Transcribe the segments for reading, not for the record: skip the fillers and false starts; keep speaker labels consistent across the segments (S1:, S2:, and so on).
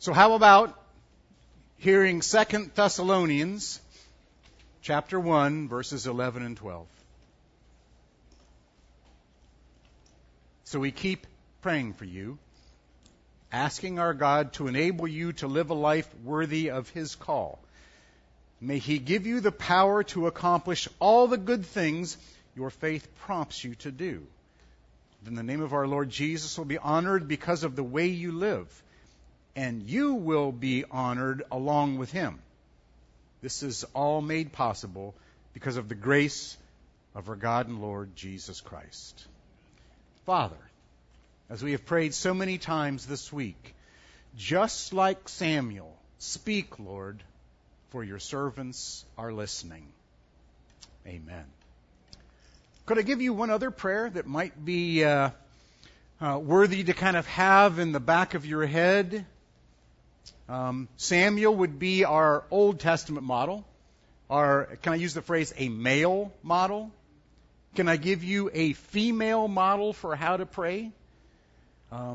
S1: So how about hearing 2 Thessalonians chapter 1, verses 11 and 12? So we keep praying for you, asking our God to enable you to live a life worthy of His call. May He give you the power to accomplish all the good things your faith prompts you to do. Then the name of our Lord Jesus will be honored because of the way you live, and you will be honored along with Him. This is all made possible because of the grace of our God and Lord Jesus Christ. Father, as we have prayed so many times this week, just like Samuel, speak, Lord, for your servants are listening. Amen. Could I give you one other prayer that might be worthy to kind of have in the back of your head? Samuel would be our Old Testament model. Can I use the phrase, a male model? Can I give you a female model for how to pray? Her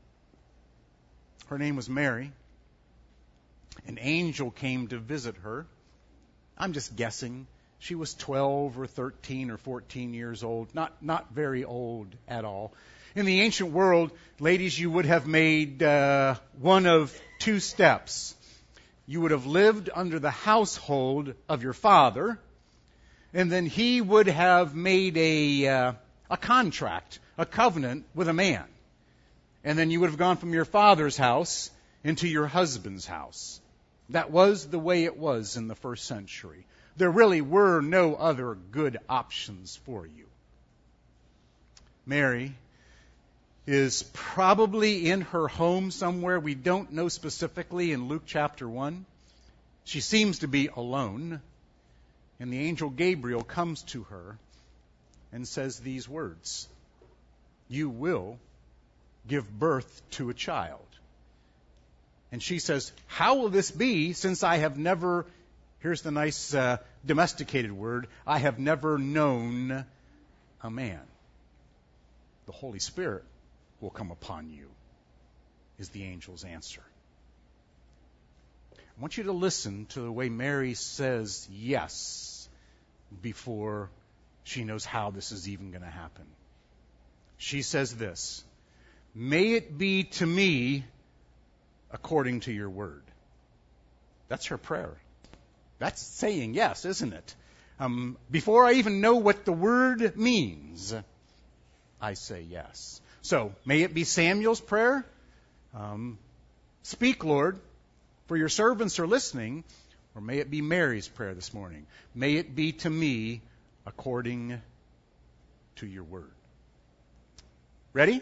S1: name was Mary. An angel came to visit her. I'm just guessing. She was 12 or 13 or 14 years old, not very old at all. In the ancient world, ladies, you would have made one of two steps. You would have lived under the household of your father, and then he would have made a contract, a covenant with a man. And then you would have gone from your father's house into your husband's house. That was the way it was in the first century. There really were no other good options for you. Mary is probably in her home somewhere. We don't know specifically in Luke chapter 1. She seems to be alone. And the angel Gabriel comes to her and says these words: "You will give birth to a child." And she says, "How will this be, since I have never," here's the nice domesticated word, "I have never known a man." "The Holy Spirit will come upon you," is the angel's answer. I want you to listen to the way Mary says yes before she knows how this is even going to happen. She says this: "May it be to me according to your word." That's her prayer. That's saying yes, isn't it? Before I even know what the word means, I say yes. So, may it be Samuel's prayer? Speak, Lord, for your servants are listening. Or may it be Mary's prayer this morning? May it be to me according to your word. Ready?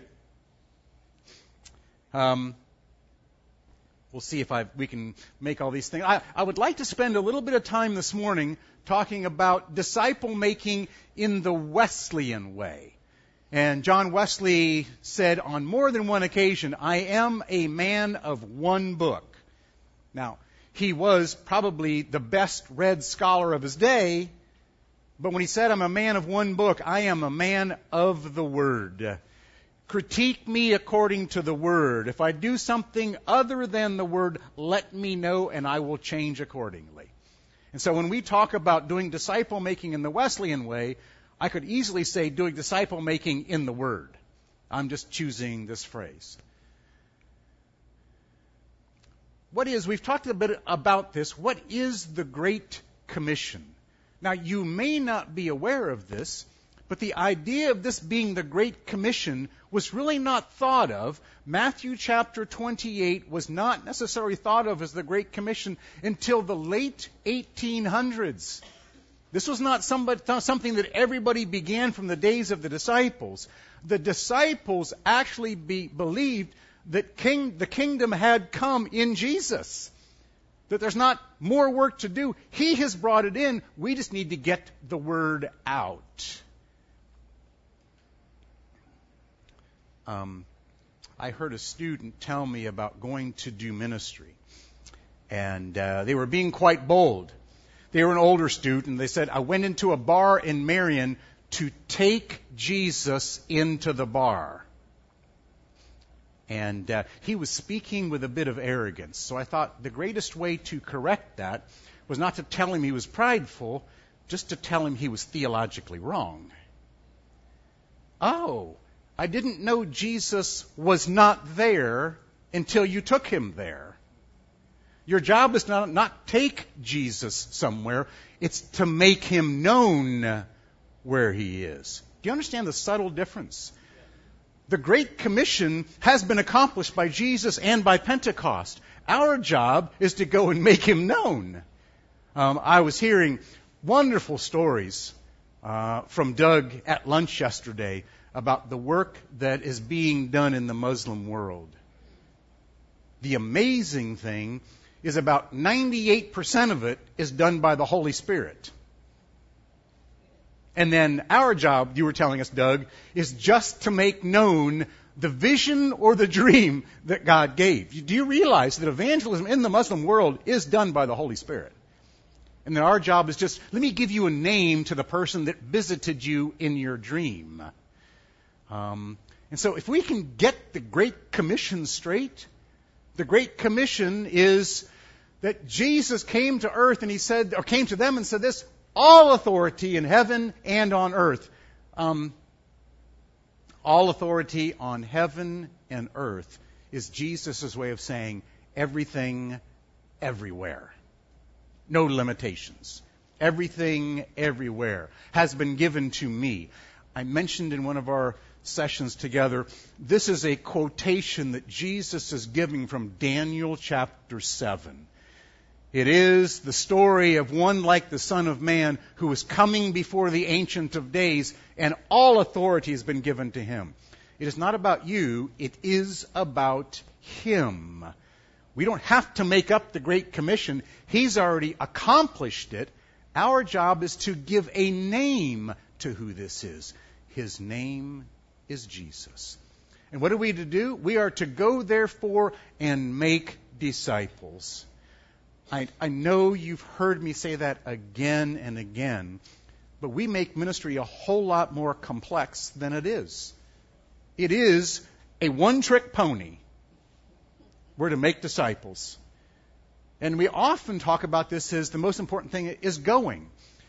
S1: We'll see if we can make all these things. I would like to spend a little bit of time this morning talking about disciple making in the Wesleyan way. And John Wesley said on more than one occasion, "I am a man of one book." Now, he was probably the best read scholar of his day, but when he said, "I'm a man of one book," I am a man of the Word. Critique me according to the Word. If I do something other than the Word, let me know and I will change accordingly. And so when we talk about doing disciple making in the Wesleyan way, I could easily say doing disciple making in the Word. I'm just choosing this phrase. We've talked a bit about this, what is the Great Commission? Now, you may not be aware of this, but the idea of this being the Great Commission was really not thought of. Matthew chapter 28 was not necessarily thought of as the Great Commission until the late 1800s. This was not something that everybody began from the days of the disciples. The disciples actually believed that the kingdom had come in Jesus, that there's not more work to do. He has brought it in. We just need to get the word out. I heard a student tell me about going to do ministry, and they were being quite bold. They were an older student, and they said, "I went into a bar in Marion to take Jesus into the bar." And he was speaking with a bit of arrogance. So I thought the greatest way to correct that was not to tell him he was prideful, just to tell him he was theologically wrong. Oh, I didn't know Jesus was not there until you took him there. Your job is not take Jesus somewhere. It's to make him known where he is. Do you understand the subtle difference? The Great Commission has been accomplished by Jesus and by Pentecost. Our job is to go and make him known. I was hearing wonderful stories from Doug at lunch yesterday about the work that is being done in the Muslim world. The amazing thing is about 98% of it is done by the Holy Spirit. And then our job, you were telling us, Doug, is just to make known the vision or the dream that God gave. Do you realize that evangelism in the Muslim world is done by the Holy Spirit? And then our job is just, let me give you a name to the person that visited you in your dream. And so if we can get the Great Commission straight, the Great Commission is that Jesus came to earth and he said, or came to them and said this, all authority in heaven and on earth. All authority on heaven and earth is Jesus' way of saying everything, everywhere. No limitations. Everything, everywhere has been given to me. I mentioned in one of our sessions together, this is a quotation that Jesus is giving from Daniel chapter 7. It is the story of one like the Son of Man who is coming before the Ancient of Days, and all authority has been given to him. It is not about you, it is about him. We don't have to make up the Great Commission. He's already accomplished it. Our job is to give a name to who this is. His name is Jesus. And what are we to do? We are to go, therefore, and make disciples. I know you've heard me say that again and again, but we make ministry a whole lot more complex than it is. It is a one-trick pony. We're to make disciples. And we often talk about this as the most important thing is going.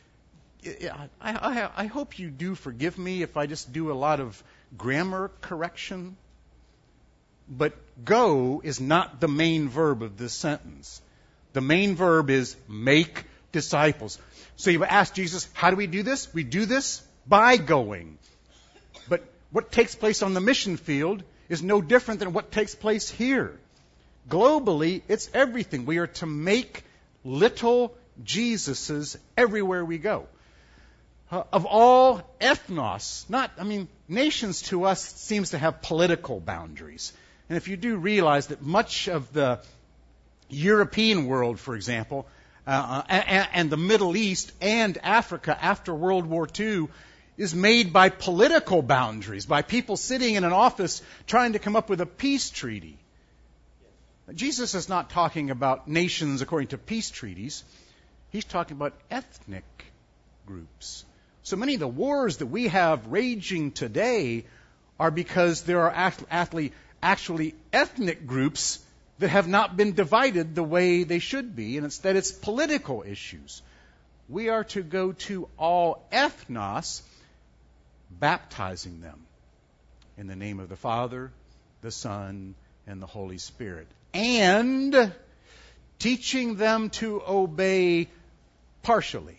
S1: I hope you do forgive me if I just do a lot of grammar correction. But go is not the main verb of this sentence. The main verb is make disciples. So you've asked Jesus, how do we do this? We do this by going. But what takes place on the mission field is no different than what takes place here. Globally, it's everything. We are to make little Jesuses everywhere we go. Of all ethnos, nations to us seems to have political boundaries. And if you do realize that much of the European world, for example, and the Middle East and Africa after World War II is made by political boundaries, by people sitting in an office trying to come up with a peace treaty. Jesus is not talking about nations according to peace treaties. He's talking about ethnic groups. So many of the wars that we have raging today are because there are actually ethnic groups that have not been divided the way they should be, and it's political issues. We are to go to all ethnos, baptizing them in the name of the Father, the Son, and the Holy Spirit, and teaching them to obey partially.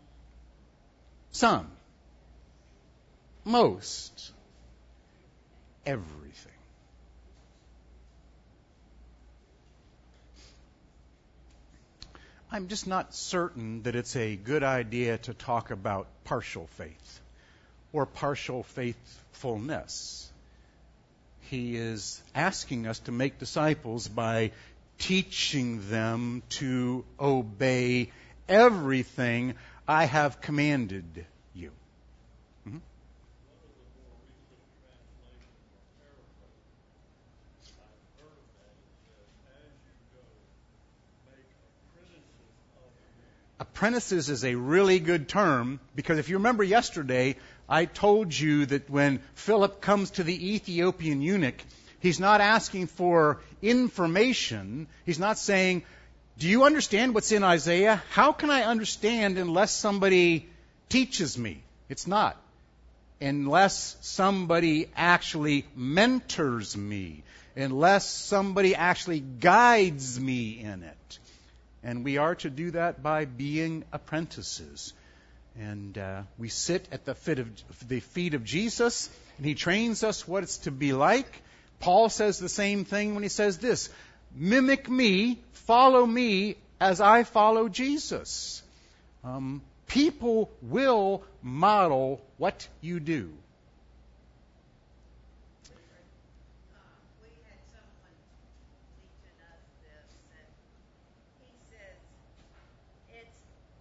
S1: Some. Most. Everything. I'm just not certain that it's a good idea to talk about partial faith or partial faithfulness. He is asking us to make disciples by teaching them to obey everything I have commanded you. Mm-hmm. Apprentices is a really good term because if you remember yesterday, I told you that when Philip comes to the Ethiopian eunuch, He's not asking for information. He's not saying, do you understand what's in Isaiah? How can I understand unless somebody teaches me? It's not. Unless somebody actually mentors me. Unless somebody actually guides me in it. And we are to do that by being apprentices. And we sit at the feet of Jesus, and He trains us what it's to be like. Paul says the same thing when he says this, mimic me, follow me as I follow Jesus. People will model what you do.
S2: We had someone teaching us this, and he says it's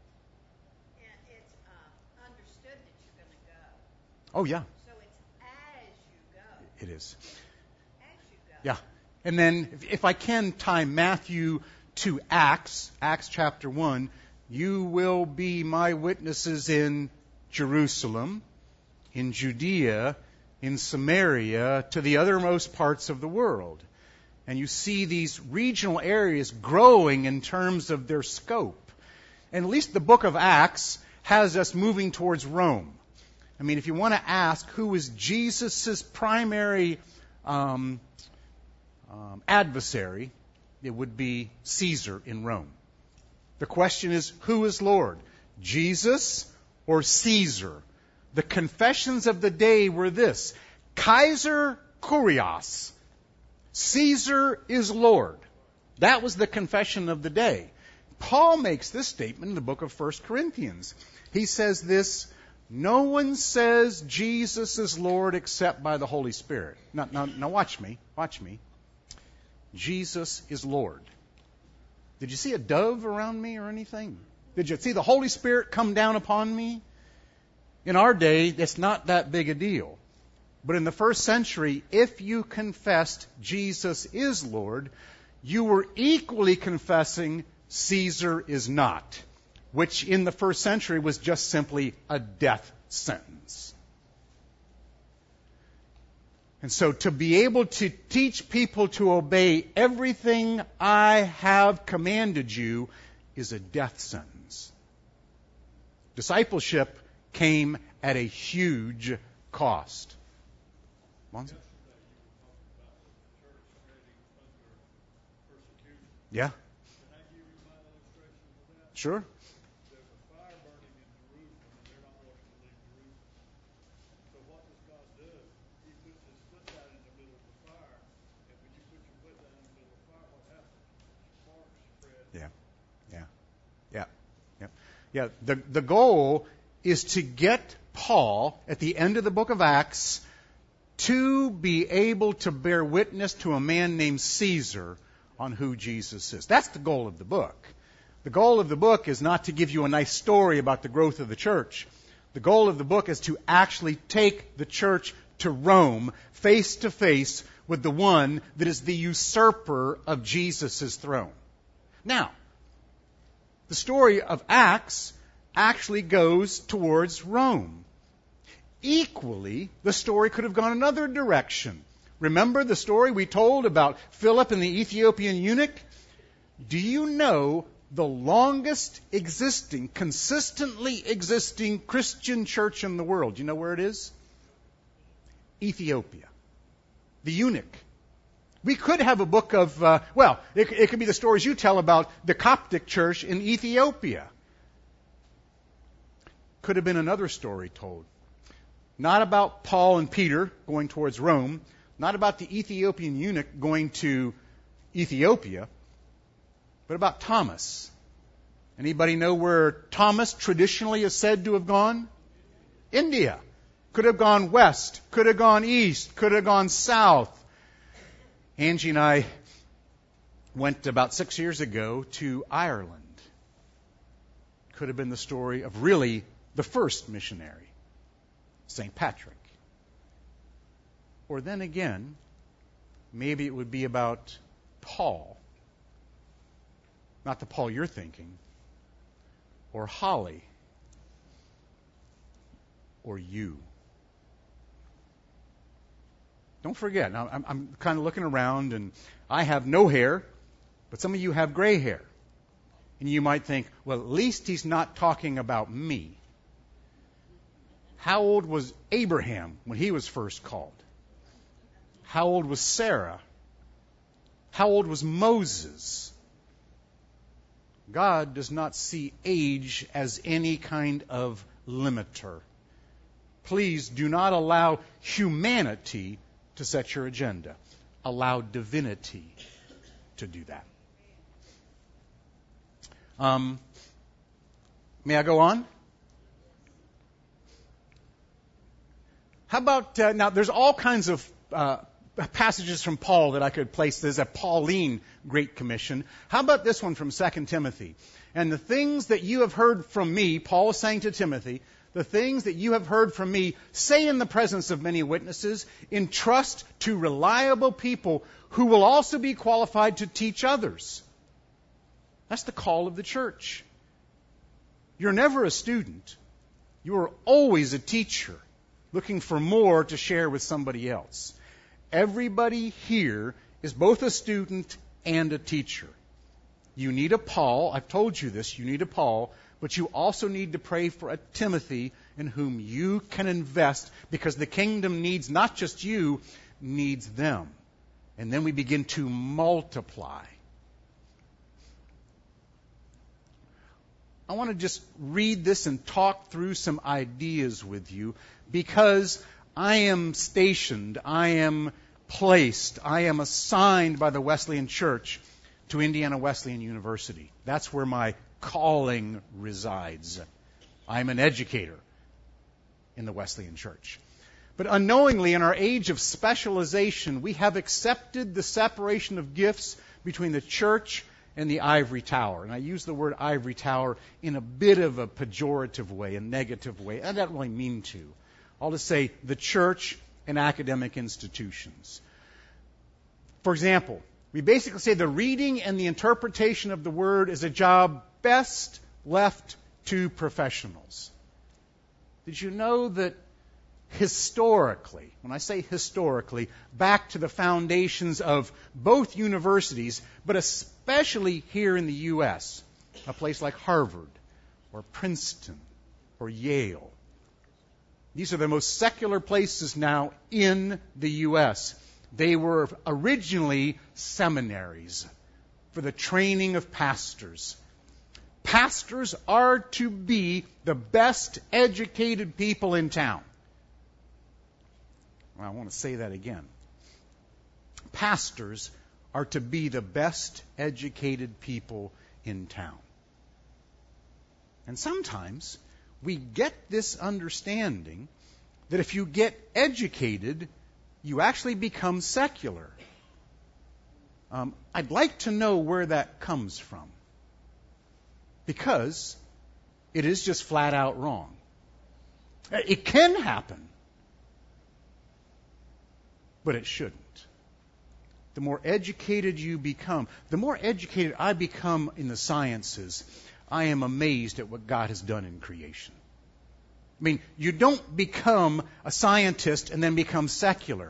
S2: understood that you're going to go.
S1: Oh, yeah,
S2: So it's as you go.
S1: it is.
S2: As you go.
S1: Yeah. And then, if I can tie Matthew to Acts chapter 1, you will be my witnesses in Jerusalem, in Judea, in Samaria, to the uttermost parts of the world. And you see these regional areas growing in terms of their scope. And at least the book of Acts has us moving towards Rome. I mean, if you want to ask who is Jesus' primary adversary, it would be Caesar in Rome. The question is, who is Lord? Jesus or Caesar? The confessions of the day were this: Kaiser Kurios. Caesar is Lord. That was the confession of the day. Paul makes this statement in the book of 1 Corinthians. He says this, no one says Jesus is Lord except by the Holy Spirit. Now watch me. Jesus is Lord. Did you see a dove around me or anything? Did you see the Holy Spirit come down upon me? In our day, it's not that big a deal. But in the first century, if you confessed Jesus is Lord, you were equally confessing Caesar is not, which in the first century was just simply a death sentence. And so to be able to teach people to obey everything I have commanded you is a death sentence. Discipleship came at a huge cost. Monza? Yeah. Sure. Yeah. The goal is to get Paul, at the end of the book of Acts, to be able to bear witness to a man named Caesar on who Jesus is. That's the goal of the book. The goal of the book is not to give you a nice story about the growth of the church. The goal of the book is to actually take the church to Rome, face to face with the one that is the usurper of Jesus' throne. Now, the story of Acts actually goes towards Rome. Equally, the story could have gone another direction. Remember the story we told about Philip and the Ethiopian eunuch? Do you know the longest existing, consistently existing Christian church in the world? Do you know where it is? Ethiopia. The eunuch. We could have a book of, it could be the stories you tell about the Coptic church in Ethiopia. Could have been another story told. Not about Paul and Peter going towards Rome, not about the Ethiopian eunuch going to Ethiopia, but about Thomas. Anybody know where Thomas traditionally is said to have gone? India. Could have gone west, could have gone east, could have gone south. Angie and I went about 6 years ago to Ireland. Could have been the story of really the first missionary, St. Patrick. Or then again, maybe it would be about Paul. Not the Paul you're thinking. Or Holly. Or you. Don't forget. Now, I'm kind of looking around, and I have no hair, but some of you have gray hair. And you might think, well, at least he's not talking about me. How old was Abraham when he was first called? How old was Sarah? How old was Moses? God does not see age as any kind of limiter. Please do not allow humanity to set your agenda. Allow divinity to do that. May I go on? How about, now there's all kinds of passages from Paul that I could place. There's a Pauline Great Commission. How about this one from 2 Timothy? And the things that you have heard from me, Paul is saying to Timothy, the things that you have heard from me, say in the presence of many witnesses, entrust to reliable people who will also be qualified to teach others. That's the call of the church. You're never a student. You are always a teacher, looking for more to share with somebody else. Everybody here is both a student and a teacher. You need a Paul. I've told you this. You need a Paul. But you also need to pray for a Timothy in whom you can invest, because the kingdom needs not just you, needs them. And then we begin to multiply. I want to just read this and talk through some ideas with you, because I am stationed, I am placed, I am assigned by the Wesleyan Church to Indiana Wesleyan University. That's where my calling resides. I'm an educator in the Wesleyan Church. But unknowingly, in our age of specialization, we have accepted the separation of gifts between the church and the ivory tower. And I use the word ivory tower in a bit of a pejorative way, a negative way. I don't really mean to. I'll just say the church and academic institutions. For example, we basically say the reading and the interpretation of the word is a job best left to professionals. Did you know that historically, when I say historically, back to the foundations of both universities, but especially here in the U.S., a place like Harvard or Princeton or Yale, these are the most secular places now in the U.S. They were originally seminaries for the training of pastors. Pastors are to be the best educated people in town. Well, I want to say that again. Pastors are to be the best educated people in town. And sometimes we get this understanding that if you get educated, you actually become secular. I'd like to know where that comes from, because it is just flat out wrong. It can happen, but it shouldn't. The more educated you become, the more educated I become in the sciences, I am amazed at what God has done in creation. I mean, you don't become a scientist and then become secular.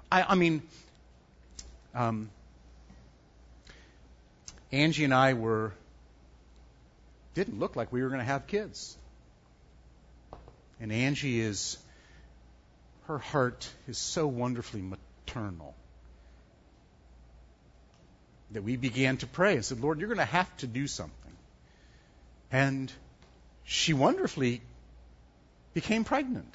S1: Angie and I didn't look like we were going to have kids. And Angie her heart is so wonderfully maternal that we began to pray and said, Lord, you're going to have to do something. And she wonderfully became pregnant.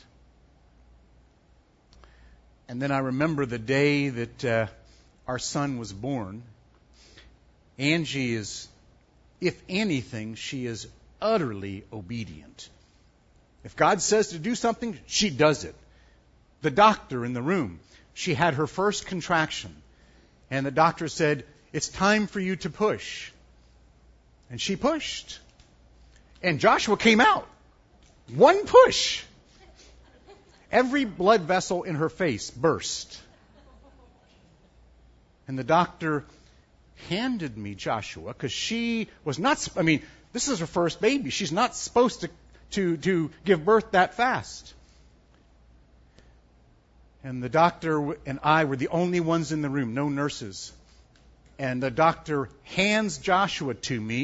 S1: And then I remember the day that our son was born. Angie is, if anything, she is utterly obedient. If God says to do something, she does it. The doctor in the room, she had her first contraction. And the doctor said, it's time for you to push. And she pushed. And Joshua came out. One push. Every blood vessel in her face burst. And the doctor handed me Joshua, because she was not, this is her first baby. She's not supposed to give birth that fast. And the doctor and I were the only ones in the room, no nurses. And the doctor hands Joshua to me.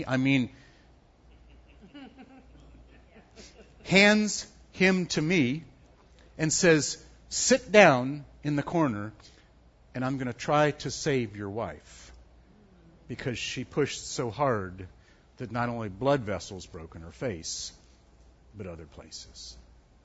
S1: Hands him to me and says, sit down in the corner and I'm going to try to save your wife. Because she pushed so hard that not only blood vessels broke in her face, but other places.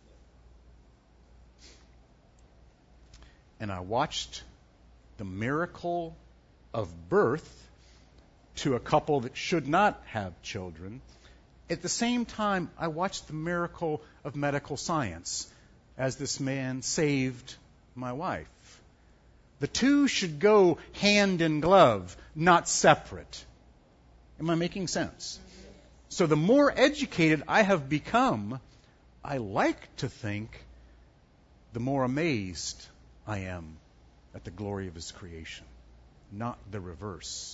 S1: And I watched the miracle of birth to a couple that should not have children. At the same time, I watched the miracle of medical science as this man saved my wife. The two should go hand in glove, not separate. Am I making sense? So the more educated I have become, I like to think the more amazed I am at the glory of His creation, not the reverse.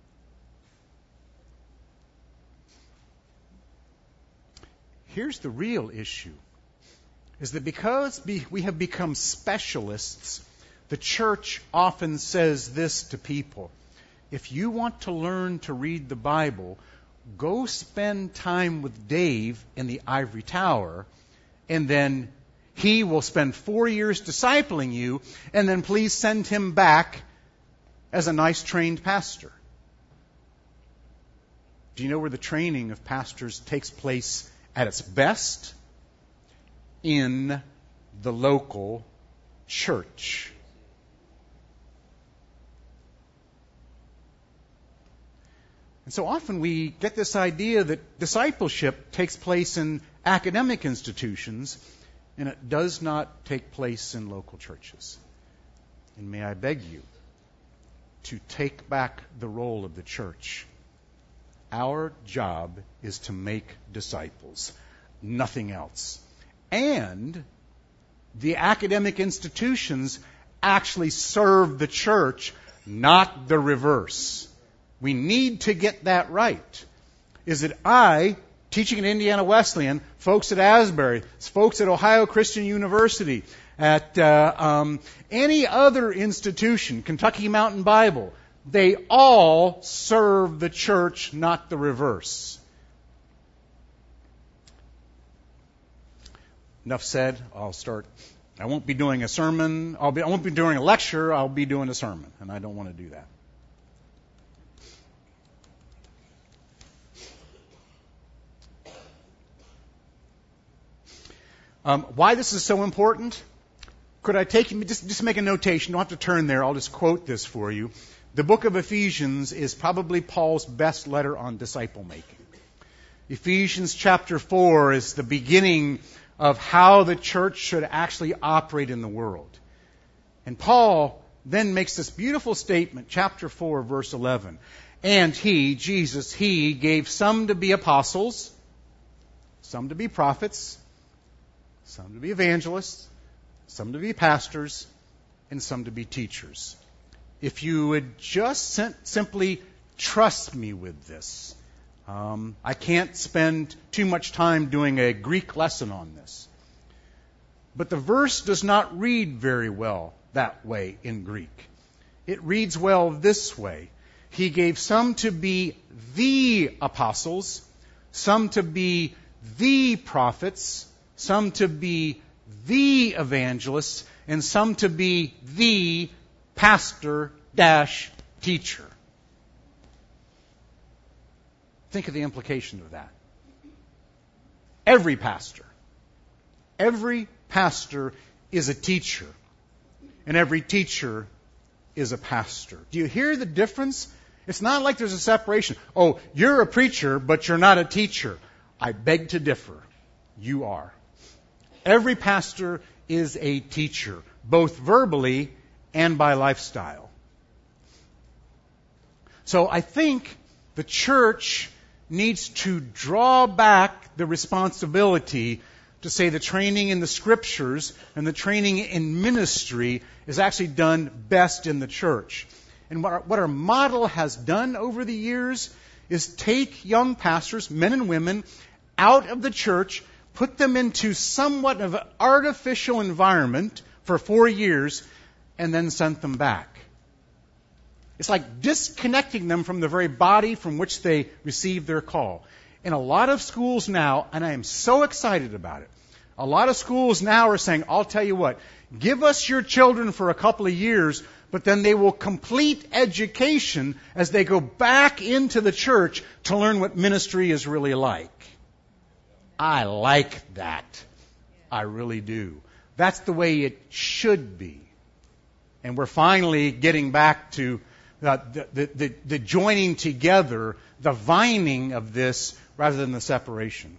S1: Here's the real issue, is that because we have become specialists, the church often says this to people: if you want to learn to read the Bible, go spend time with Dave in the ivory tower, and then he will spend 4 years discipling you, and then please send him back as a nice trained pastor. Do you know where the training of pastors takes place at its best? In the local church. And so often we get this idea that discipleship takes place in academic institutions, and it does not take place in local churches. And may I beg you to take back the role of the church. Our job is to make disciples, nothing else. And the academic institutions actually serve the church, not the reverse. We need to get that right. Is that I, teaching at Indiana Wesleyan, folks at Asbury, folks at Ohio Christian University, at any other institution, Kentucky Mountain Bible, they all serve the church, not the reverse. Enough said. I'll start. I won't be doing a sermon. I won't be doing a lecture. I'll be doing a sermon, and I don't want to do that. Why this is so important? Could I take you, just make a notation. You don't have to turn there. I'll just quote this for you. The book of Ephesians is probably Paul's best letter on disciple making. Ephesians chapter 4 is the beginning of how the church should actually operate in the world. And Paul then makes this beautiful statement, chapter 4, verse 11. And He, Jesus, He gave some to be apostles, some to be prophets, some to be evangelists, some to be pastors, and some to be teachers. If you would just simply trust me with this. I can't spend too much time doing a Greek lesson on this. But the verse does not read very well that way in Greek. It reads well this way. He gave some to be the apostles, some to be the prophets, some to be the evangelists, and some to be the pastor-teacher. Think of the implication of that. Every pastor is a teacher, and every teacher is a pastor. Do you hear the difference? It's not like there's a separation. Oh, you're a preacher, but you're not a teacher. I beg to differ. You are. Every pastor is a teacher, both verbally and by lifestyle. So I think the church needs to draw back the responsibility to say the training in the Scriptures and the training in ministry is actually done best in the church. And what our model has done over the years is take young pastors, men and women, out of the church, put them into somewhat of an artificial environment for 4 years and then sent them back. It's like disconnecting them from the very body from which they received their call. In a lot of schools now, and I am so excited about it, a lot of schools now are saying, I'll tell you what, give us your children for a couple of years, but then they will complete education as they go back into the church to learn what ministry is really like. I like that. I really do. That's the way it should be. And we're finally getting back to the joining together, the vining of this rather than the separation.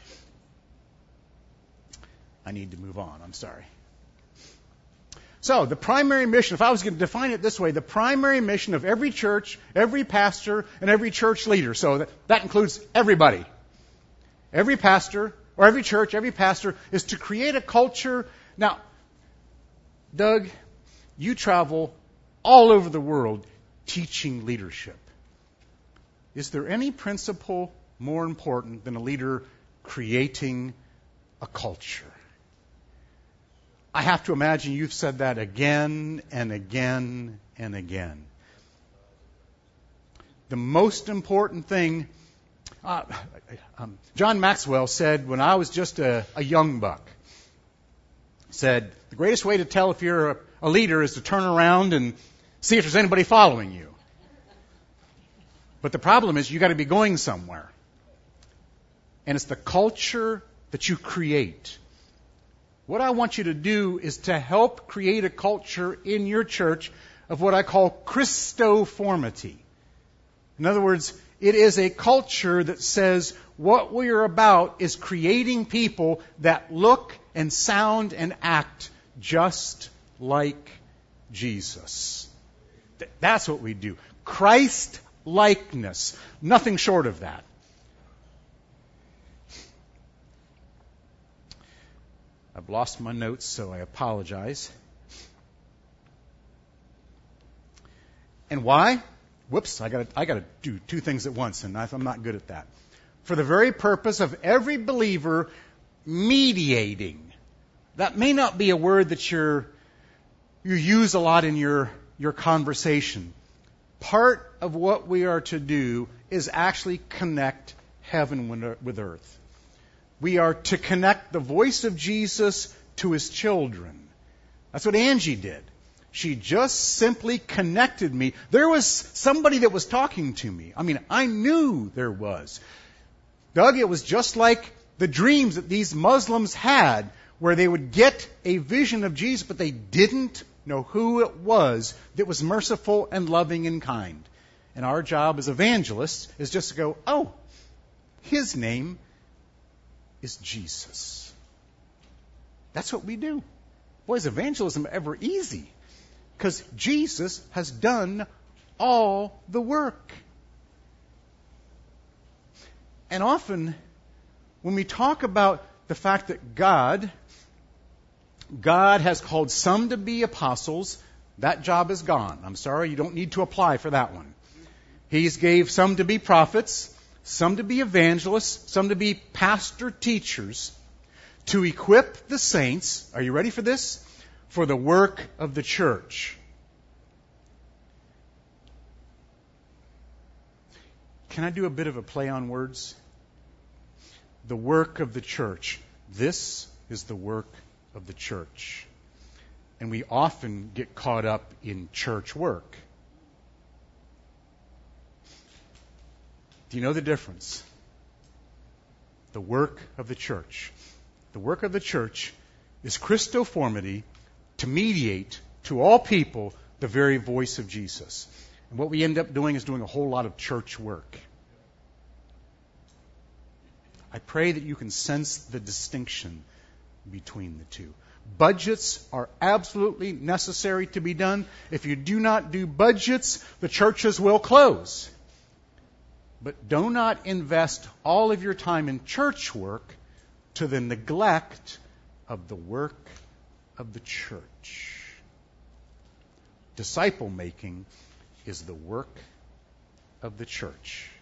S1: I need to move on. I'm sorry. So, the primary mission, if I was going to define it this way, the primary mission of every church, every pastor, and every church leader, so that includes everybody. Every pastor, or every church, every pastor, is to create a culture. Now, Doug, you travel all over the world teaching leadership. Is there any principle more important than a leader creating a culture? I have to imagine you've said that again and again and again. The most important thing, John Maxwell said when I was just a young buck, said the greatest way to tell if you're a leader is to turn around and see if there's anybody following you. But the problem is you got to be going somewhere. And it's the culture that you create. What I want you to do is to help create a culture in your church of what I call Christoformity. In other words, it is a culture that says what we are about is creating people that look and sound and act just like Jesus. That's what we do. Christ-likeness. Nothing short of that. I've lost my notes, so I apologize. And why? Whoops, I got to do two things at once, and I'm not good at that. For the very purpose of every believer mediating. That may not be a word that you use a lot in your conversation. Part of what we are to do is actually connect heaven with earth. We are to connect the voice of Jesus to His children. That's what Angie did. She just simply connected me. There was somebody that was talking to me. I mean, I knew there was. Doug, it was just like the dreams that these Muslims had, where they would get a vision of Jesus, but they didn't know who it was that was merciful and loving and kind. And our job as evangelists is just to go, oh, His name is Jesus. That's what we do. Boy, is evangelism ever easy? Because Jesus has done all the work. And often, when we talk about the fact that God has called some to be apostles, that job is gone. I'm sorry, you don't need to apply for that one. He's gave some to be prophets, some to be evangelists, some to be pastor teachers, to equip the saints, are you ready for this? For the work of the church. Can I do a bit of a play on words? The work of the church. This is the work of the church. And we often get caught up in church work. Do you know the difference? The work of the church. The work of the church is Christoformity to mediate to all people the very voice of Jesus. And what we end up doing is doing a whole lot of church work. I pray that you can sense the distinction between the two. Budgets are absolutely necessary to be done. If you do not do budgets, the churches will close. But do not invest all of your time in church work to the neglect of the work of the church. Disciple making is the work of the church.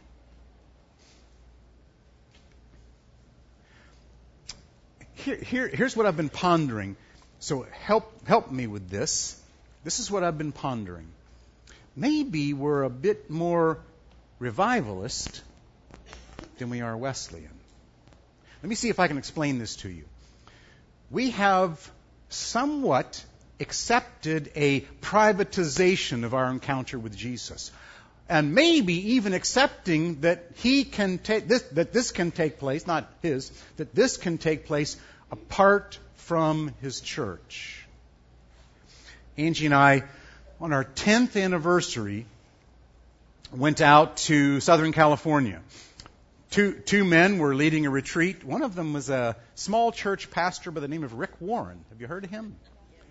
S1: Here's what I've been pondering So help me with this. This is what I've been pondering. Maybe we're a bit more revivalist than we are Wesleyan. Let me see if I can explain this to you. We have somewhat accepted a privatization of our encounter with Jesus, and maybe even accepting that he can take this, that this can take place, not his, that this can take place apart from his church. Angie and I, on our 10th anniversary, went out to Southern California. Two men were leading a retreat. One of them was a small church pastor by the name of Rick Warren. Have you heard of him?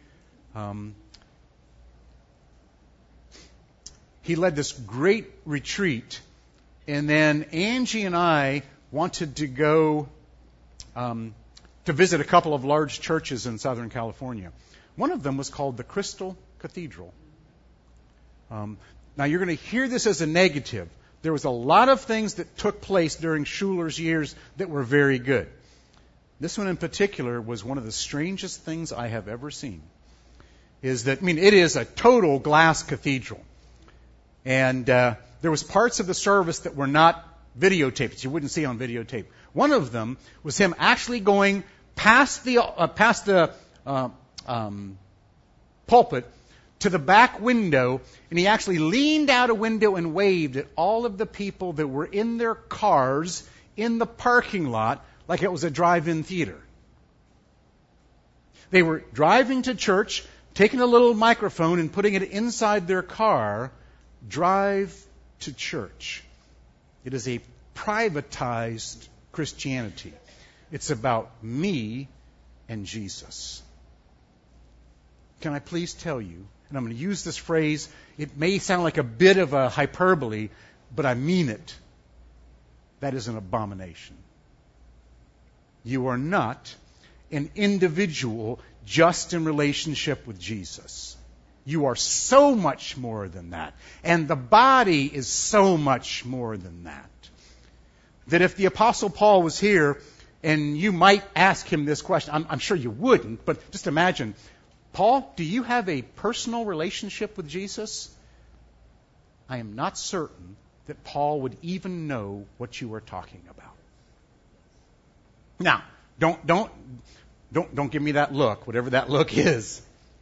S1: He led this great retreat, and then Angie and I wanted to go to visit a couple of large churches in Southern California. One of them was called the Crystal Cathedral. Now you're going to hear this as a negative. There was a lot of things that took place during Schuller's years that were very good. This one in particular was one of the strangest things I have ever seen. It is a total glass cathedral. And there was parts of the service that were not videotaped, that you wouldn't see on videotape. One of them was him actually going past the pulpit to the back window, and he actually leaned out a window and waved at all of the people that were in their cars in the parking lot like it was a drive-in theater. They were driving to church, taking a little microphone and putting it inside their car. Drive to church. It is a privatized Christianity. It's about me and Jesus. Can I please tell you, and I'm going to use this phrase, it may sound like a bit of a hyperbole, but I mean it. That is an abomination. You are not an individual just in relationship with Jesus. You are so much more than that. And the body is so much more than that. That if the Apostle Paul was here, and you might ask him this question, I'm sure you wouldn't, but just imagine, Paul, do you have a personal relationship with Jesus? I am not certain that Paul would even know what you are talking about. Now, don't give me that look, whatever that look is.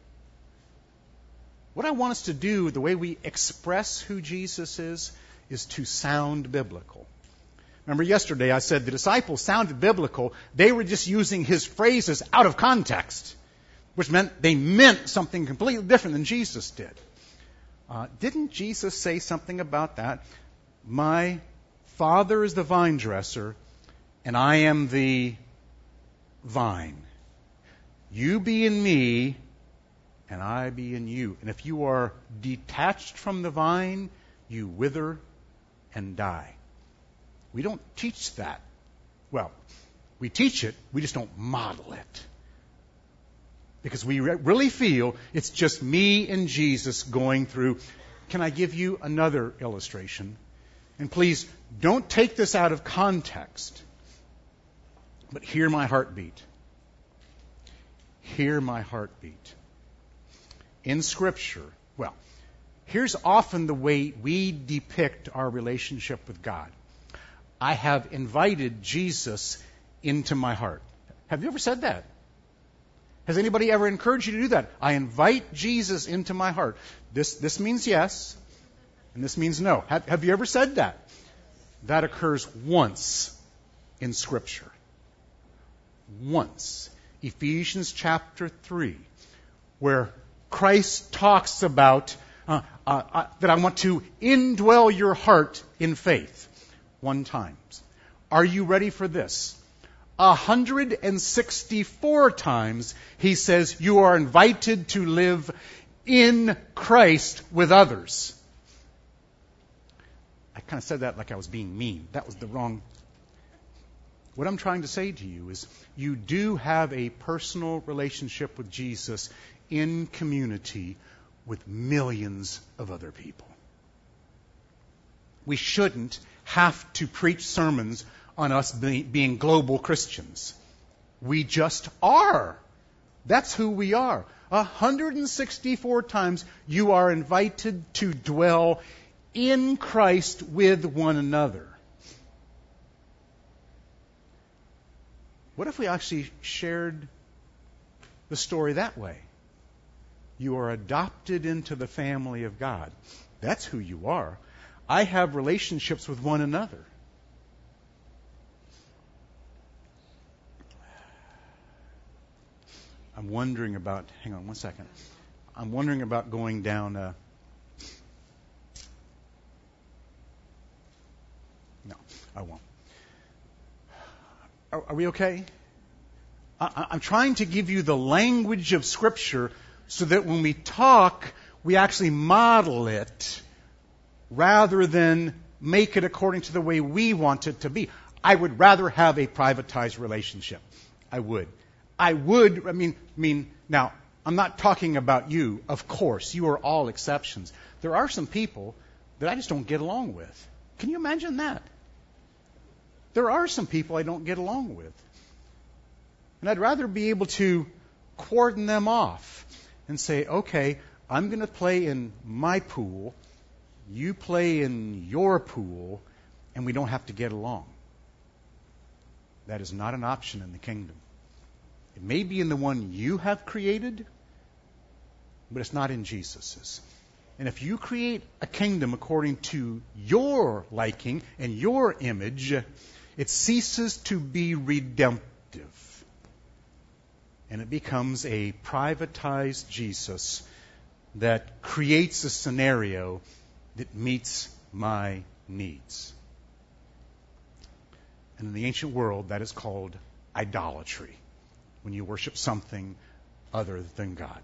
S1: What I want us to do, the way we express who Jesus is to sound biblical. Remember yesterday I said the disciples sounded biblical. They were just using his phrases out of context, which meant they meant something completely different than Jesus did. Didn't Jesus say something about that? My Father is the vine dresser, and I am the vine. You be in me, and I be in you. And if you are detached from the vine, you wither and die. We don't teach that. Well, we teach it, we just don't model it. Because we really feel it's just me and Jesus going through. Can I give you another illustration? And please, don't take this out of context. But hear my heartbeat. Hear my heartbeat. In Scripture, well, here's often the way we depict our relationship with God. I have invited Jesus into my heart. Have you ever said that? Has anybody ever encouraged you to do that? I invite Jesus into my heart. This means yes, and this means no. Have you ever said that? That occurs once in Scripture. Once. Ephesians chapter 3, where Christ talks about that I want to indwell your heart in faith. One time. Are you ready for this? 164 times he says you are invited to live in Christ with others. I kind of said that like I was being mean. That was the wrong. What I'm trying to say to you is you do have a personal relationship with Jesus in community with millions of other people. We shouldn't have to preach sermons on us being global Christians. We just are That's who we are. 164 times you are invited to dwell in Christ with one another. What if we actually shared the story that way? You are adopted into the family of God. That's who you are. I have relationships with one another. I'm wondering about, hang on one second. I'm wondering about going down, no, I won't. Are we okay? I'm trying to give you the language of Scripture so that when we talk, we actually model it rather than make it according to the way we want it to be. I would rather have a privatized relationship. I would. I mean, now, I'm not talking about you. Of course, you are all exceptions. There are some people that I just don't get along with. Can you imagine that? There are some people I don't get along with. And I'd rather be able to cordon them off and say, okay, I'm going to play in my pool, you play in your pool, and we don't have to get along. That is not an option in the kingdom. It may be in the one you have created, but it's not in Jesus's. And if you create a kingdom according to your liking and your image, it ceases to be redemptive. And it becomes a privatized Jesus that creates a scenario that meets my needs. And in the ancient world, that is called idolatry, when you worship something other than God.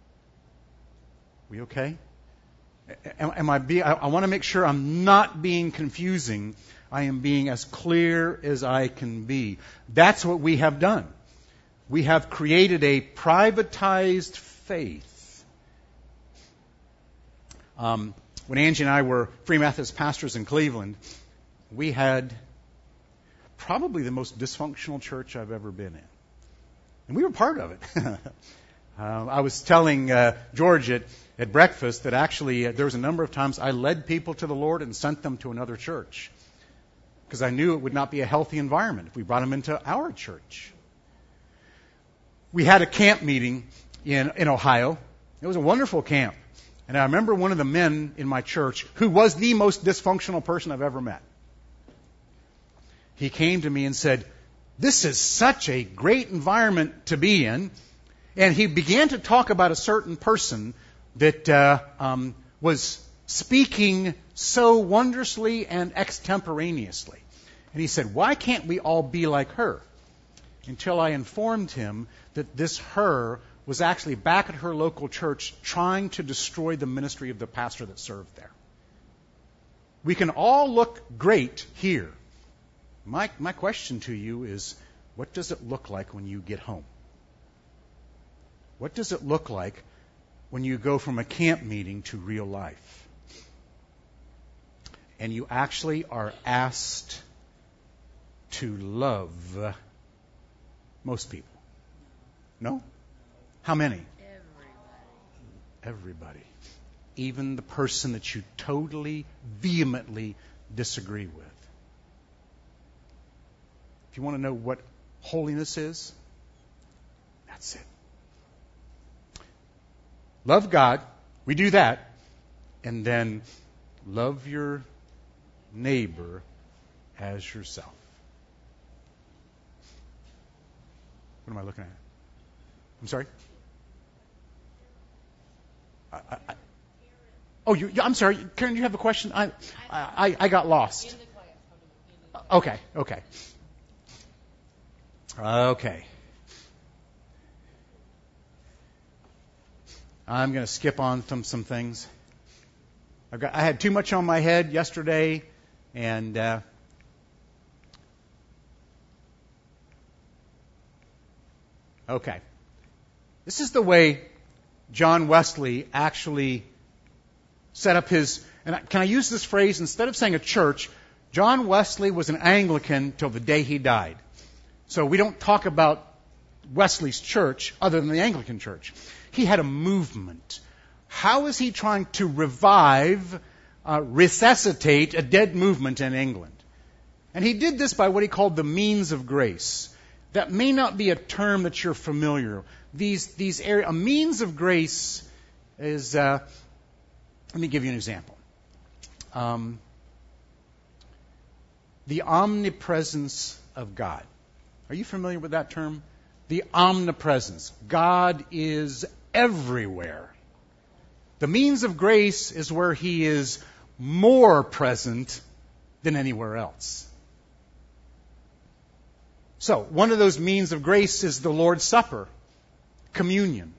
S1: We okay? I want to make sure I'm not being confusing. I am being as clear as I can be. That's what we have done. We have created a privatized faith. When Angie and I were Free Methodist pastors in Cleveland, we had probably the most dysfunctional church I've ever been in. And we were part of it. I was telling George at breakfast that actually there was a number of times I led people to the Lord and sent them to another church because I knew it would not be a healthy environment if we brought them into our church. We had a camp meeting in Ohio. It was a wonderful camp. And I remember one of the men in my church who was the most dysfunctional person I've ever met. He came to me and said, "This is such a great environment to be in." And he began to talk about a certain person that was speaking so wondrously and extemporaneously. And he said, "Why can't we all be like her?" Until I informed him that this her was actually back at her local church trying to destroy the ministry of the pastor that served there. We can all look great here. My question to you is, what does it look like when you get home? What does it look like when you go from a camp meeting to real life? And you actually are asked to love most people. No? How many? Everybody. Even the person that you totally, vehemently disagree with. If you want to know what holiness is, that's it. Love God. We do that. And then love your neighbor as yourself. What am I looking at? I'm sorry? I'm sorry. Karen, you have a question? I got lost. Okay. I'm going to skip on some things. I had too much on my head yesterday, and okay. This is the way John Wesley actually set up his, and can I use this phrase? Instead of saying a church, John Wesley was an Anglican till the day he died. So we don't talk about Wesley's church other than the Anglican Church. He had a movement. How is he trying to revive, resuscitate a dead movement in England? And he did this by what he called the means of grace. That may not be a term that you're familiar with. A means of grace is, let me give you an example. The omnipresence of God. Are you familiar with that term? The omnipresence. God is everywhere. The means of grace is where He is more present than anywhere else. So, one of those means of grace is the Lord's Supper, communion.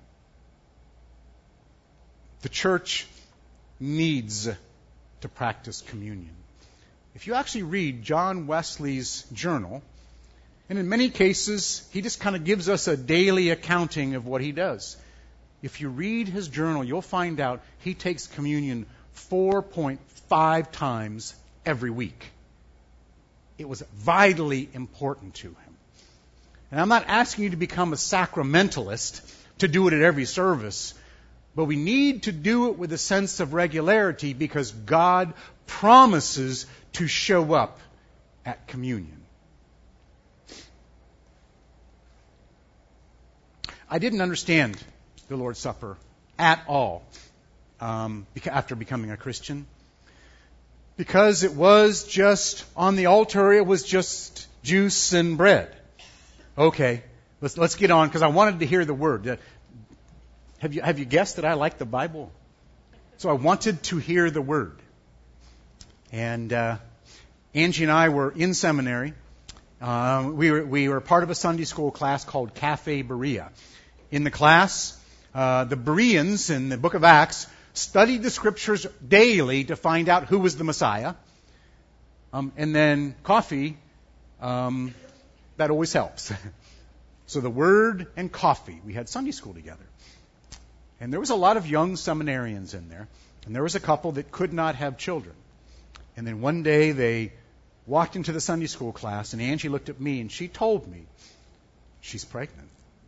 S1: The church needs to practice communion. If you actually read John Wesley's journal, and in many cases, he just kind of gives us a daily accounting of what he does. If you read his journal, you'll find out he takes communion 4.5 times every week. It was vitally important to him. And I'm not asking you to become a sacramentalist to do it at every service, but we need to do it with a sense of regularity because God promises to show up at communion. I didn't understand the Lord's Supper at all after becoming a Christian. Because it was just, on the altar, it was just juice and bread. Okay, let's get on, because I wanted to hear the word. Have you guessed that I like the Bible? So I wanted to hear the word. And Angie and I were in seminary. We were part of a Sunday school class called Cafe Berea. In the class, the Bereans in the book of Acts studied the scriptures daily to find out who was the Messiah. And then coffee, that always helps. So the word and coffee. We had Sunday school together. And there was a lot of young seminarians in there. And there was a couple that could not have children. And then one day they walked into the Sunday school class, and Angie looked at me and she told me she's pregnant.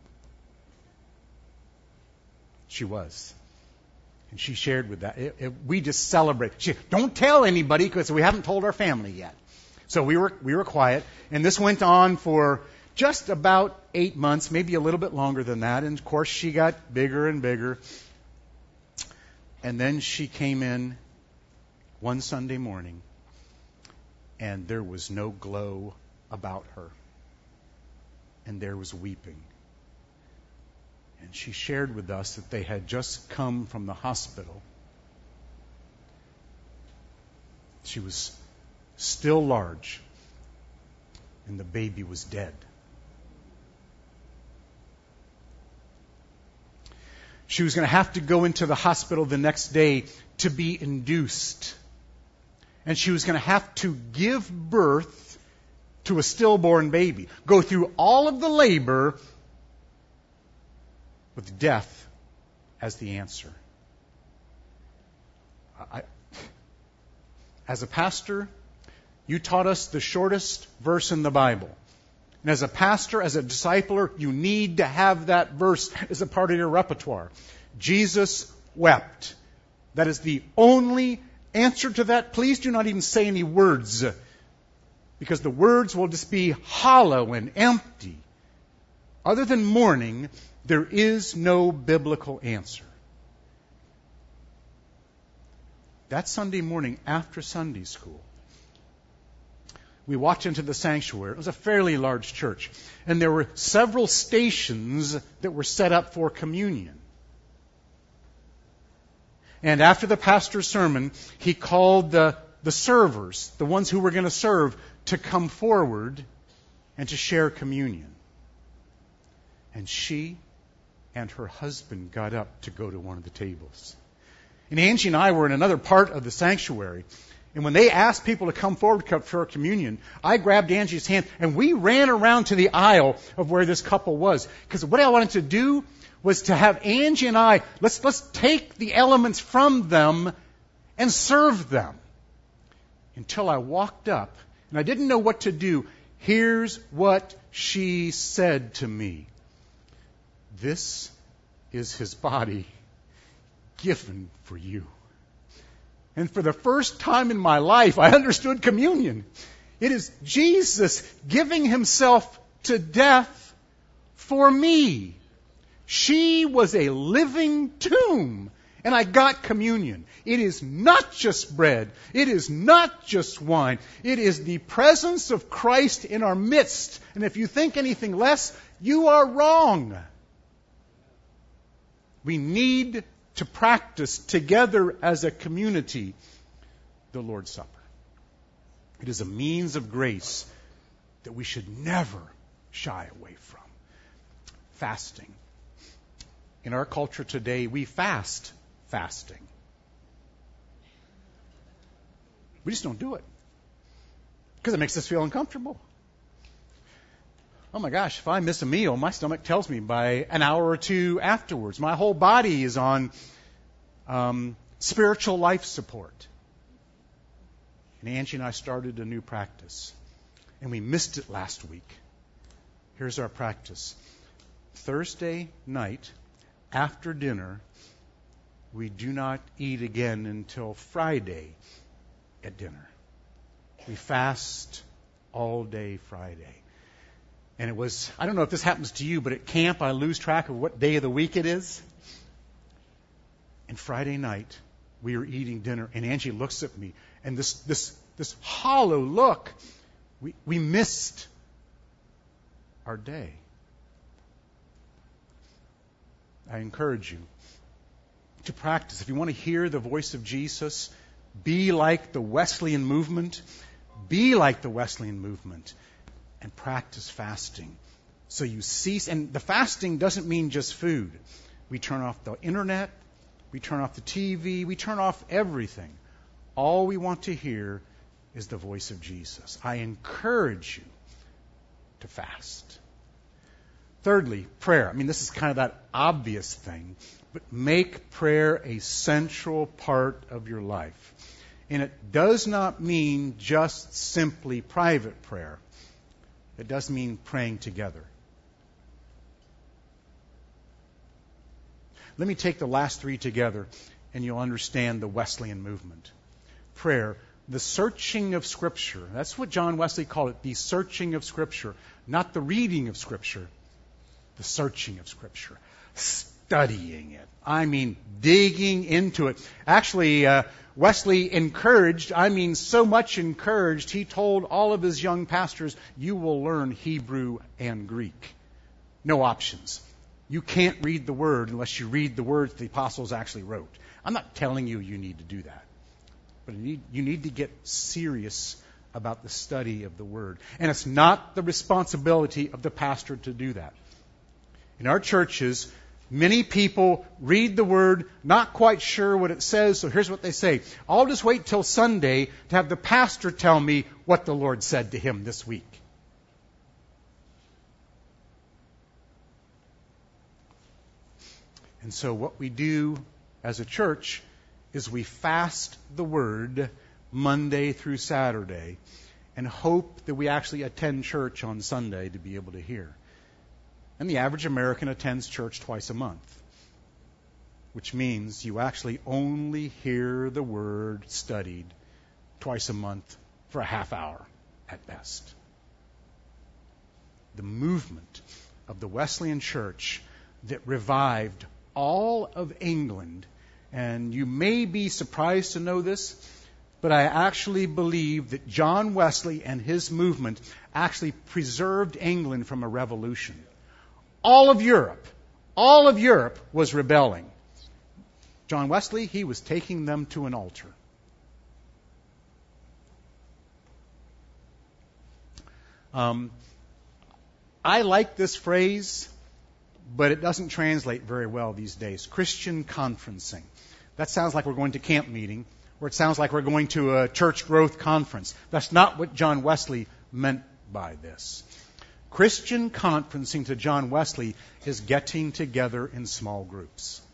S1: She was. And she shared with that. We just celebrated. Don't tell anybody because we haven't told our family yet. So we were quiet. And this went on for just about 8 months, maybe a little bit longer than that. And of course, she got bigger and bigger. And then she came in one Sunday morning, and there was no glow about her. And there was weeping. And she shared with us that they had just come from the hospital. She was still large, and the baby was dead. She was going to have to go into the hospital the next day to be induced. And she was going to have to give birth to a stillborn baby. Go through all of the labor with death as the answer. As a pastor, you taught us the shortest verse in the Bible. And as a pastor, as a discipler, you need to have that verse as a part of your repertoire. Jesus wept. That is the only answer to that. Please do not even say any words, because the words will just be hollow and empty. Other than mourning, there is no biblical answer. That Sunday morning after Sunday school, we walked into the sanctuary. It was a fairly large church. And there were several stations that were set up for communion. And after the pastor's sermon, he called the servers, the ones who were going to serve, to come forward and to share communion. And she and her husband got up to go to one of the tables. And Angie and I were in another part of the sanctuary. And when they asked people to come forward for communion, I grabbed Angie's hand and we ran around to the aisle of where this couple was. Because what I wanted to do was to have Angie and I, let's take the elements from them and serve them. Until I walked up and I didn't know what to do. Here's what she said to me. This is his body given for you. And for the first time in my life, I understood communion. It is Jesus giving himself to death for me. She was a living tomb, and I got communion. It is not just bread. It is not just wine. It is the presence of Christ in our midst. And if you think anything less, you are wrong. We need to practice together as a community the Lord's Supper. It is a means of grace that we should never shy away from. Fasting. In our culture today, we fast fasting. We just don't do it because it makes us feel uncomfortable. Oh my gosh, if I miss a meal, my stomach tells me by an hour or two afterwards. My whole body is on spiritual life support. And Angie and I started a new practice, and we missed it last week. Here's our practice. Thursday night, after dinner, we do not eat again until Friday at dinner. We fast all day Friday. And it was, I don't know if this happens to you, but at camp I lose track of what day of the week it is. And Friday night, we were eating dinner, and Angie looks at me, and this hollow look, we missed our day. I encourage you to practice. If you want to hear the voice of Jesus, be like the Wesleyan movement. Be like the Wesleyan movement and practice fasting. So you cease, and the fasting doesn't mean just food. We turn off the internet, we turn off the TV, we turn off everything. All we want to hear is the voice of Jesus. I encourage you to fast. Thirdly, prayer. I mean, this is kind of that obvious thing, but make prayer a central part of your life. And it does not mean just simply private prayer. It does mean praying together. Let me take the last three together, and you'll understand the Wesleyan movement. Prayer, the searching of Scripture. That's what John Wesley called it, the searching of Scripture. Not the reading of Scripture, the searching of Scripture. Studying it. I mean, digging into it. Actually, Wesley encouraged, so much encouraged, he told all of his young pastors, you will learn Hebrew and Greek. No options. You can't read the Word unless you read the words the apostles actually wrote. I'm not telling you need to do that. But you need to get serious about the study of the Word. And it's not the responsibility of the pastor to do that. In our churches, many people read the Word, not quite sure what it says, so here's what they say. I'll just wait till Sunday to have the pastor tell me what the Lord said to him this week. And so what we do as a church is we fast the Word Monday through Saturday and hope that we actually attend church on Sunday to be able to hear. And the average American attends church twice a month, which means you actually only hear the Word studied twice a month for a half hour at best. The movement of the Wesleyan Church that revived all of England, and you may be surprised to know this, but I actually believe that John Wesley and his movement actually preserved England from a revolution. All of Europe was rebelling. John Wesley, he was taking them to an altar. I like this phrase, but it doesn't translate very well these days. Christian conferencing. That sounds like we're going to camp meeting, or it sounds like we're going to a church growth conference. That's not what John Wesley meant by this. Christian conferencing to John Wesley is getting together in small groups.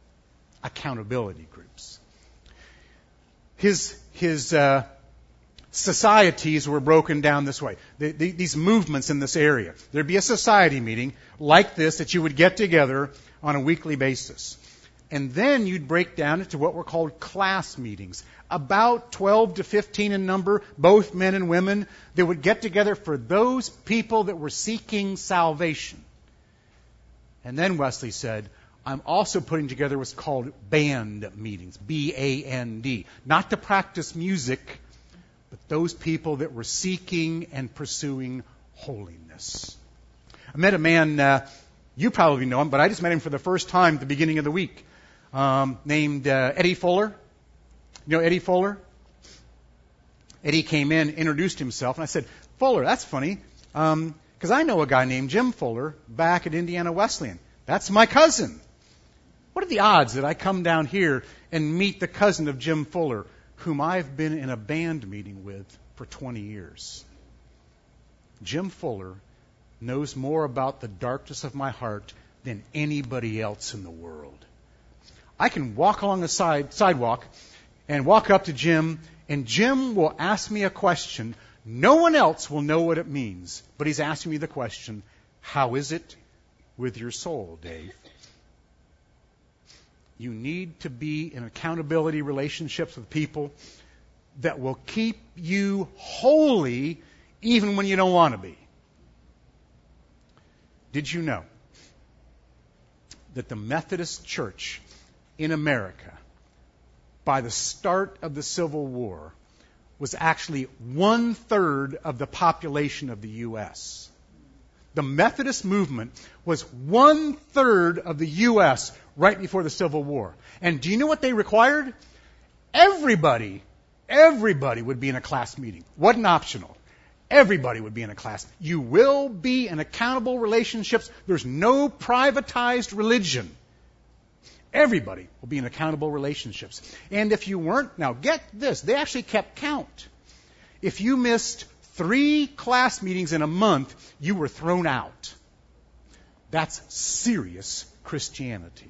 S1: Accountability groups. His societies were broken down this way. These movements in this area. There'd be a society meeting like this that you would get together on a weekly basis. And then you'd break down into what were called class meetings. About 12 to 15 in number, both men and women, that would get together for those people that were seeking salvation. And then Wesley said, I'm also putting together what's called band meetings, B-A-N-D. Not to practice music, but those people that were seeking and pursuing holiness. I met a man, you probably know him, but I just met him for the first time at the beginning of the week, named Eddie Fuller. You know Eddie Fuller? Eddie came in, introduced himself, and I said, Fuller, that's funny, because I know a guy named Jim Fuller back at Indiana Wesleyan. That's my cousin. What are the odds that I come down here and meet the cousin of Jim Fuller, whom I've been in a band meeting with for 20 years? Jim Fuller knows more about the darkness of my heart than anybody else in the world. I can walk along the sidewalk and walk up to Jim, and Jim will ask me a question. No one else will know what it means, but he's asking me the question, how is it with your soul, Dave? You need to be in accountability relationships with people that will keep you holy even when you don't want to be. Did you know that the Methodist Church in America, by the start of the Civil War, was actually 1/3 of the population of the U.S.? The Methodist movement was 1/3 of the U.S. right before the Civil War. And do you know what they required? Everybody would be in a class meeting. Wasn't optional. Everybody would be in a class. You will be in accountable relationships. There's no privatized religion. Everybody will be in accountable relationships. And if you weren't, now get this, they actually kept count. If you missed 3 class meetings in a month, you were thrown out. That's serious Christianity.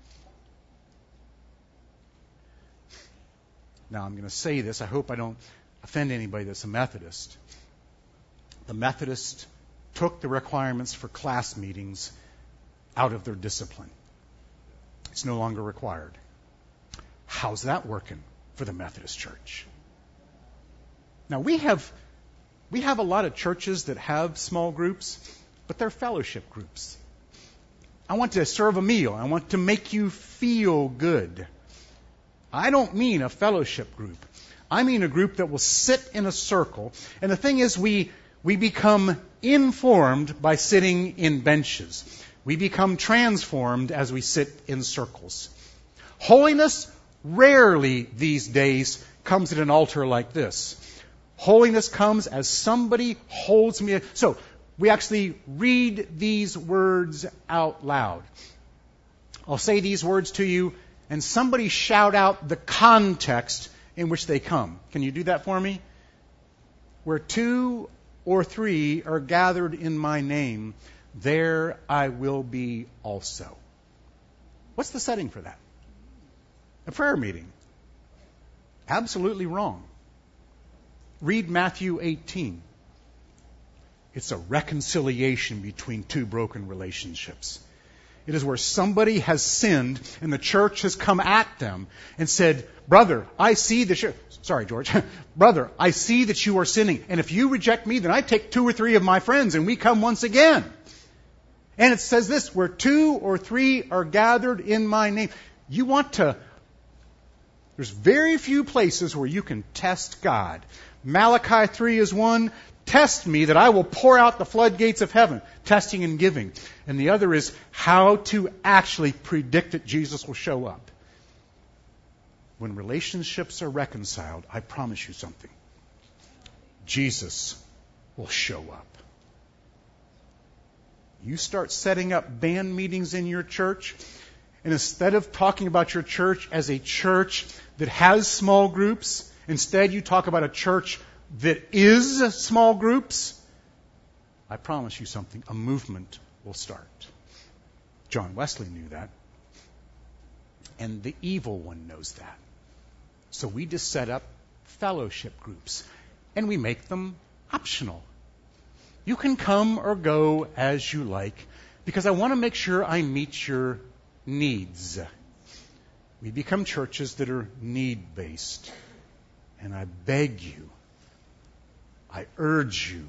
S1: Now, I'm going to say this. I hope I don't offend anybody that's a Methodist. The Methodists took the requirements for class meetings out of their discipline. It's no longer required. How's that working for the Methodist Church? Now, we have a lot of churches that have small groups, but they're fellowship groups. I want to serve a meal. I want to make you feel good. I don't mean a fellowship group. I mean a group that will sit in a circle. And the thing is, we become informed by sitting in benches. We become transformed as we sit in circles. Holiness rarely these days comes at an altar like this. Holiness comes as somebody holds me. So we actually read these words out loud. I'll say these words to you, and somebody shout out the context in which they come. Can you do that for me? Where 2 or 3 are gathered in my name, there I will be also. What's the setting for that? A prayer meeting. Absolutely wrong. Read Matthew 18. It's a reconciliation between 2 broken relationships. It is where somebody has sinned and the church has come at them and said, brother, I see that you're... Sorry, George. Brother, I see that you are sinning. And if you reject me, then I take 2 or 3 of my friends and we come once again. And it says this, where 2 or 3 are gathered in my name. You want to... There's very few places where you can test God. Malachi 3 is one. Test me that I will pour out the floodgates of heaven. Testing and giving. And the other is how to actually predict that Jesus will show up. When relationships are reconciled, I promise you something. Jesus will show up. You start setting up band meetings in your church, and instead of talking about your church as a church that has small groups, instead you talk about a church that is small groups, I promise you something, a movement will start. John Wesley knew that. And the evil one knows that. So we just set up fellowship groups. and we make them optional. You can come or go as you like, because I want to make sure I meet your needs. We become churches that are need-based. And I beg you, I urge you,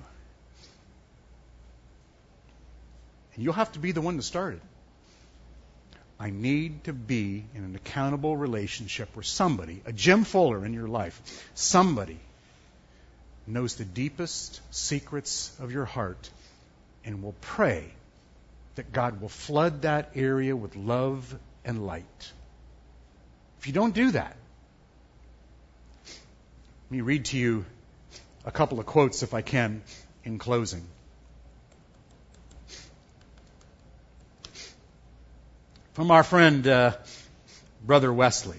S1: and you'll have to be the one to start it. I need to be in an accountable relationship where somebody, a Jim Fuller in your life, somebody knows the deepest secrets of your heart and will pray that God will flood that area with love and light. If you don't do that, let me read to you a couple of quotes, if I can, in closing. From our friend, Brother Wesley.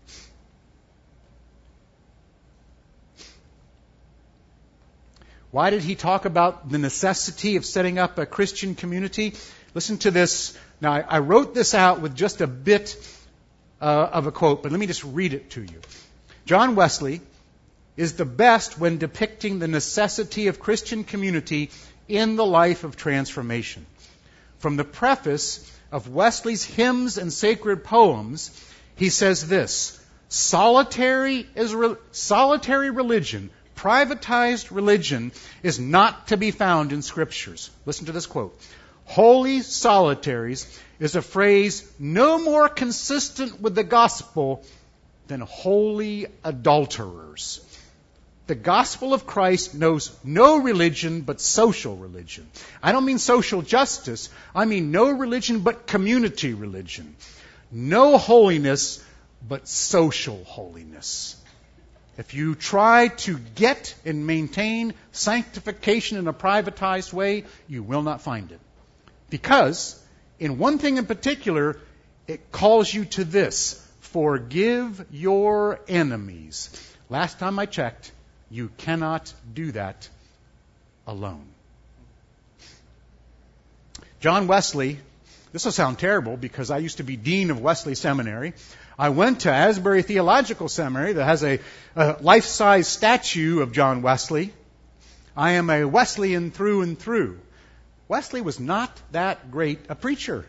S1: Why did he talk about the necessity of setting up a Christian community? Listen to this. Now, I wrote this out with just a bit of a quote, but let me just read it to you. John Wesley is the best when depicting the necessity of Christian community in the life of transformation. From the preface of Wesley's Hymns and Sacred Poems, he says this: solitary religion, privatized religion, is not to be found in Scriptures. Listen to this quote. Holy solitaries is a phrase no more consistent with the gospel than holy adulterers. The gospel of Christ knows no religion but social religion. I don't mean social justice. I mean no religion but community religion. No holiness but social holiness. If you try to get and maintain sanctification in a privatized way, you will not find it. Because, in one thing in particular, it calls you to this: forgive your enemies. Last time I checked, you cannot do that alone. John Wesley, this will sound terrible because I used to be dean of Wesley Seminary. I went to Asbury Theological Seminary that has a life-size statue of John Wesley. I am a Wesleyan through and through. Wesley was not that great a preacher.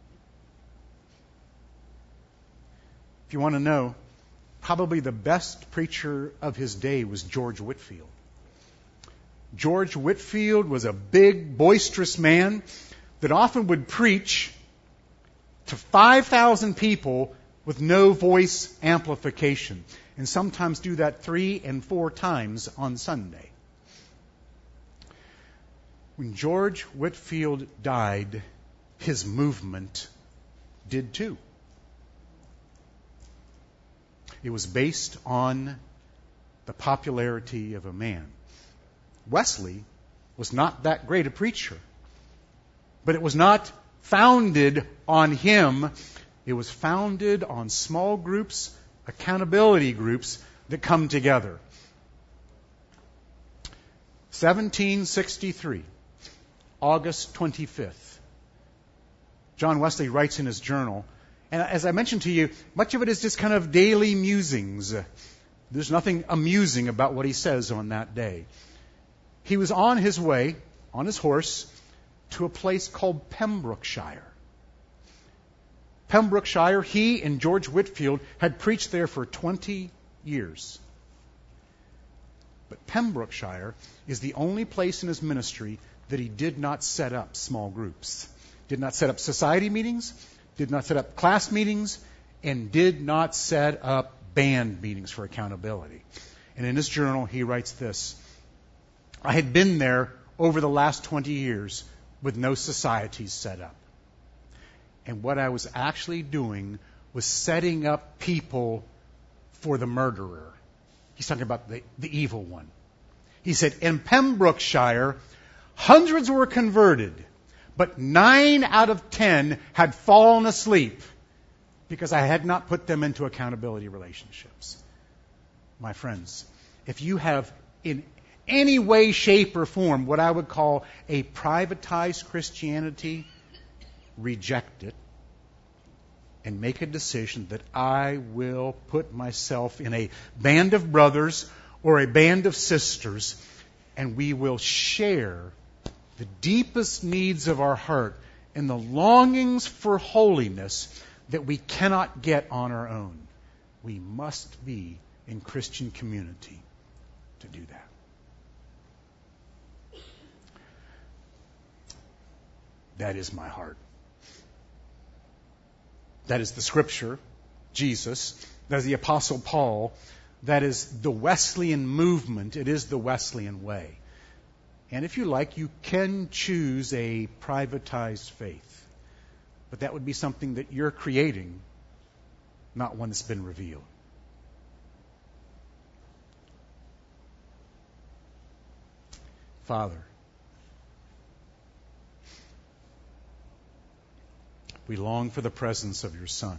S1: If you want to know, probably the best preacher of his day was George Whitefield. George Whitefield was a big, boisterous man that often would preach to 5,000 people with no voice amplification, and sometimes do that 3 and 4 times on Sunday. When George Whitefield died, his movement did too. It was based on the popularity of a man. Wesley was not that great a preacher, but it was not founded on him. It was founded on small groups, accountability groups that come together. 1763, August 25th. John Wesley writes in his journal, and as I mentioned to you, much of it is just kind of daily musings. There's nothing amusing about what he says on that day. He was on his way, on his horse, to a place called Pembrokeshire. Pembrokeshire, he and George Whitefield had preached there for 20 years. But Pembrokeshire is the only place in his ministry that he did not set up small groups, did not set up society meetings, did not set up class meetings, and did not set up band meetings for accountability. And in his journal, he writes this: I had been there over the last 20 years with no societies set up. And what I was actually doing was setting up people for the murderer. He's talking about the evil one. He said, in Pembrokeshire, hundreds were converted, but 9 out of 10 had fallen asleep because I had not put them into accountability relationships. My friends, if you have in any way, shape, or form what I would call a privatized Christianity, reject it and make a decision that I will put myself in a band of brothers or a band of sisters, and we will share the deepest needs of our heart and the longings for holiness that we cannot get on our own. We must be in Christian community to do that. That is my heart. That is the Scripture, Jesus. That is the Apostle Paul. That is the Wesleyan movement. It is the Wesleyan way. And if you like, you can choose a privatized faith. But that would be something that you're creating, not one that's been revealed. Father, we long for the presence of your Son.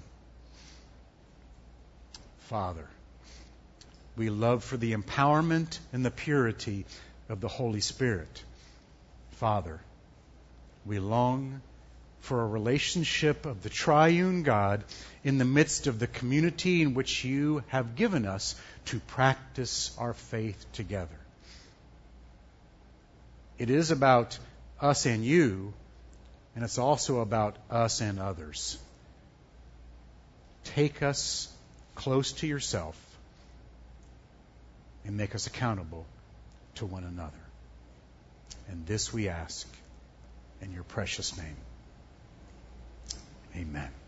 S1: Father, we love for the empowerment and the purity of the Holy Spirit. Father, we long for a relationship of the triune God in the midst of the community in which you have given us to practice our faith together. It is about us and you, and it's also about us and others. Take us close to yourself and make us accountable to one another. And this we ask in your precious name. Amen.